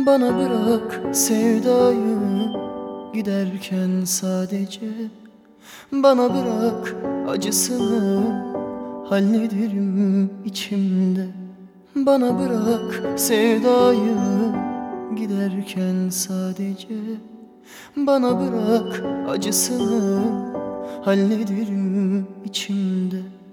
Bana bırak sevdayı giderken sadece. Bana bırak acısını hallederim içimde. Bana bırak sevdayı giderken sadece. Bana bırak acısını hallederim içimde.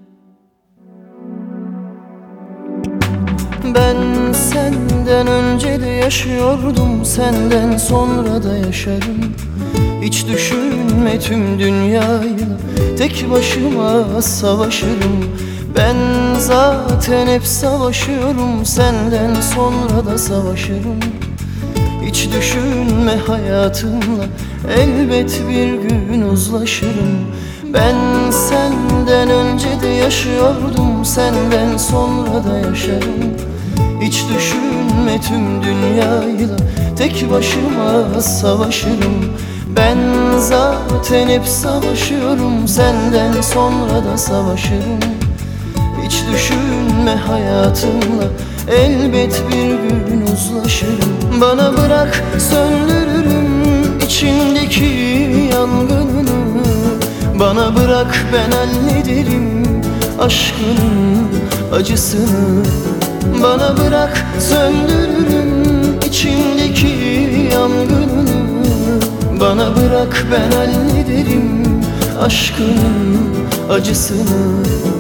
Ben senden önce de yaşıyordum, senden sonra da yaşarım. Hiç düşünme tüm dünyayla tek başıma savaşırım. Ben zaten hep savaşıyorum, senden sonra da savaşırım. Hiç düşünme hayatımla elbet bir gün uzlaşırım. Ben senden önce de yaşıyordum, senden sonra da yaşarım. Hiç düşünme tüm dünyayla tek başıma savaşırım. Ben zaten hep savaşıyorum, senden sonra da savaşırım. Hiç düşünme hayatımla elbet bir gün uzlaşırım. Bana bırak söndürürüm içindeki yangınını. Bana bırak ben hallederim aşkının acısını. Bana bırak söndürürüm içindeki yangınını. Bana bırak ben hallederim aşkının acısını.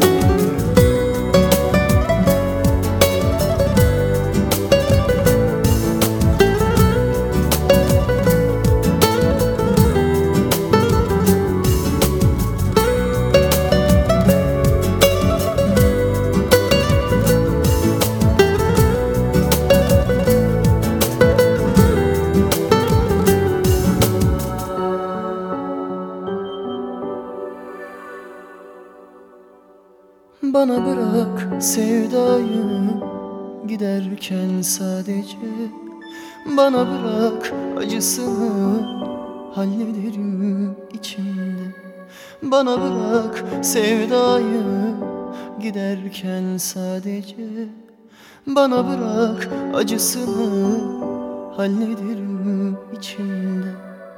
Bana bırak sevdayı giderken sadece. Bana bırak acısını hallederim içimde. Bana bırak sevdayı giderken sadece. Bana bırak acısını hallederim içimde.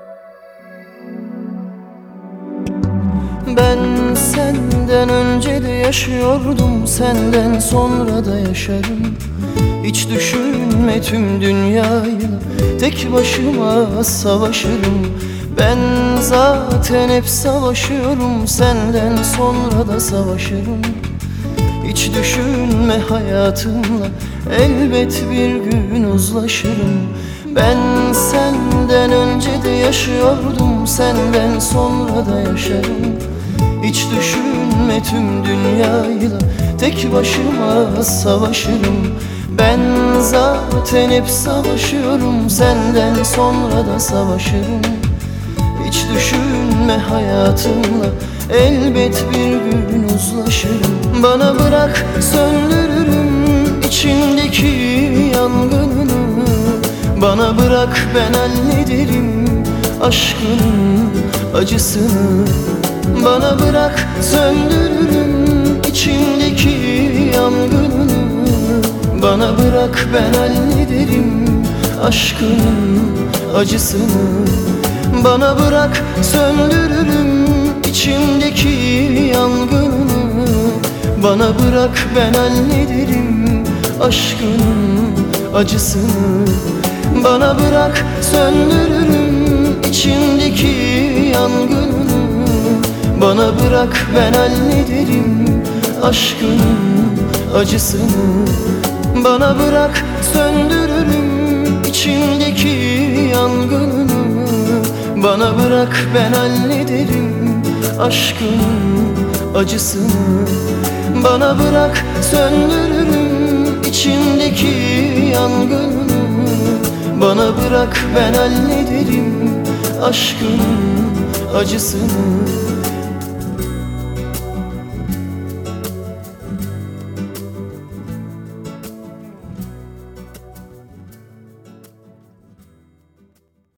Ben senden önce de yaşıyordum, senden sonra da yaşarım. Hiç düşünme tüm dünyayla tek başıma savaşırım. Ben zaten hep savaşıyorum, senden sonra da savaşırım. Hiç düşünme hayatımla elbet bir gün uzlaşırım. Ben senden önce de yaşıyordum, senden sonra da yaşarım. Hiç düşünme tüm dünyayla tek başıma savaşırım. Ben zaten hep savaşıyorum, senden sonra da savaşırım. Hiç düşünme hayatımla elbet bir gün uzlaşırım. Bana bırak söndürürüm içindeki yangınını. Bana bırak ben hallederim aşkının acısını. Bana bırak söndürürüm içindeki yangınını. Bana bırak ben hallederim aşkının acısını. Bana bırak söndürürüm içimdeki yangınını. Bana bırak ben hallederim aşkının acısını. Bana bırak söndürürüm içimdeki yangınını. Bana bırak ben hallederim aşkının acısını. Bana bırak söndürürüm içimdeki yangınını. Bana bırak ben hallederim aşkının acısını. Bana bırak söndürürüm içimdeki yangınını. Bana bırak ben hallederim aşkının acısını.